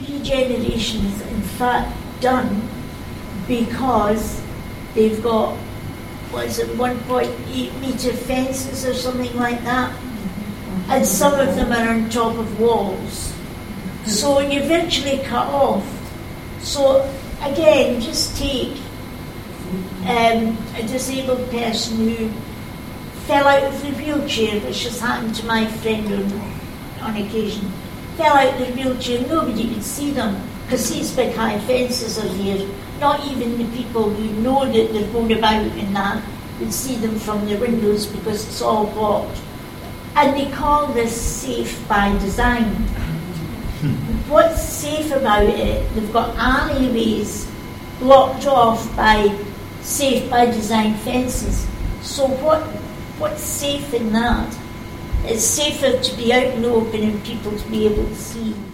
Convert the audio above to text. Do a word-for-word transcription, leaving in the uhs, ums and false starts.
regeneration is in fact done because they've got, what is it, one point eight metre fences or something like that, and some of them are on top of walls. So you're virtually cut off. So again, just take um, a disabled person who fell out of the wheelchair, which has happened to my friend on, on occasion. Fell out of the wheelchair, nobody could see them because these big high fences are here. Not even the people who know that they're going about in that would see them from their windows because it's all blocked. And they call this safe by design. What's safe about it? They've got alleyways blocked off by safe by design fences. So what what's safe in that? It's safer to be out in the open and people to be able to see.